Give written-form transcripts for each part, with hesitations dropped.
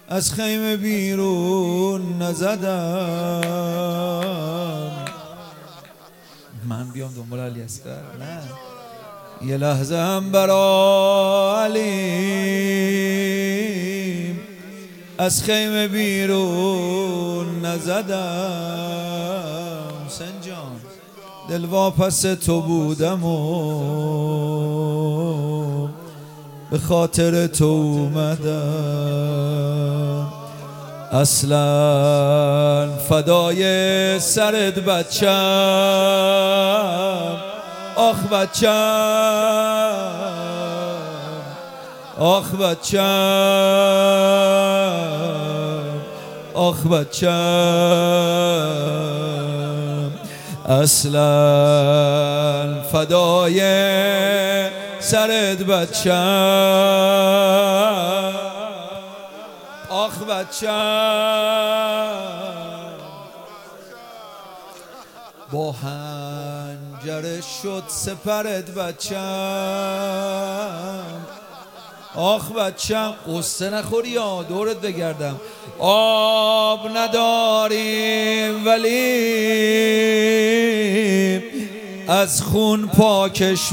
از خیمه بیرون نزدم. من بیام دنبال علی اصغر؟ نه، یه لحظه هم برا علی از خیمه بیرون نزدم. حسین جان دل واپس تو بودم و به خاطر تو اومدم. اصلا فدای سرت بچم، آخ بچم، آخ بچم، آخ بچم. اصلا فدای سرت بچم، آخ بچم. با حنجره شد سپرت بچم، آخ بچم. قصه نخوری یا دورت بگردم. آب نداریم ولی از خون پاکش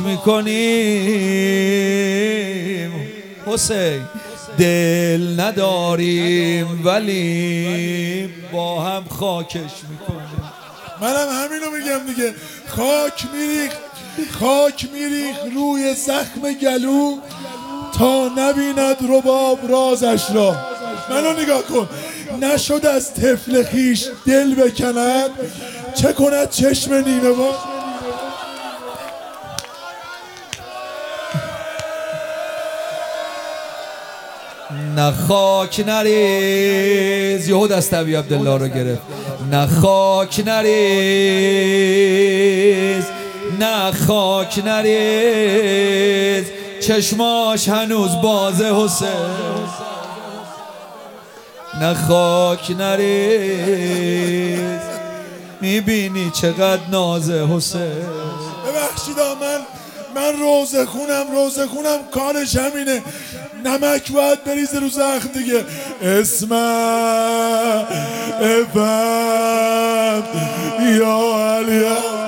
میکنیم. حسین دل نداریم ولی با هم خاکش میکنیم. منم همینو میگم دیگه. خاک میریخ روی زخم گلو تا نبیند رباب رازش را. منو نگاه کن. نشد از طفل خیش دل بکند، چه کند چشم نیمه باز. نه خاک نریز، یهو دست ابی عبدالله رو گرفت. نه خاک نریز، نه خاک نریز، چشماش هنوز بازه حسین. نه خاک نریز، میبینی چقدر نازه حسین. ببخشید من روزه خونم کارش همینه. نمک باید بریزه رو زخم دیگه. اسم افم یا علی.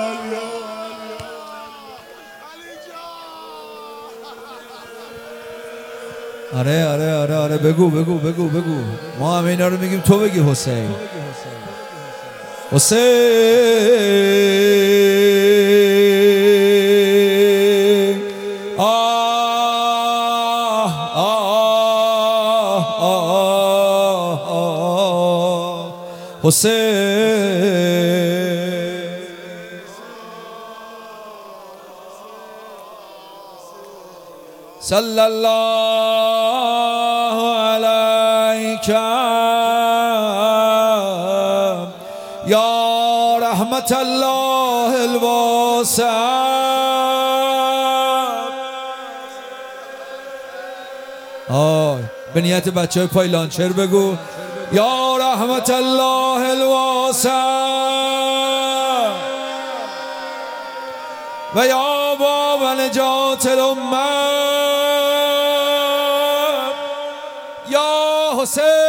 آره بگو ما همه اینا رو میگیم، تو بگی حسین. حسین صلی الله علیک یا رحمت الله الواسع. به نیت بچه های پای لانچر بگو یا رحمت الله الواسع و یا باب نجات الامه یا حسین.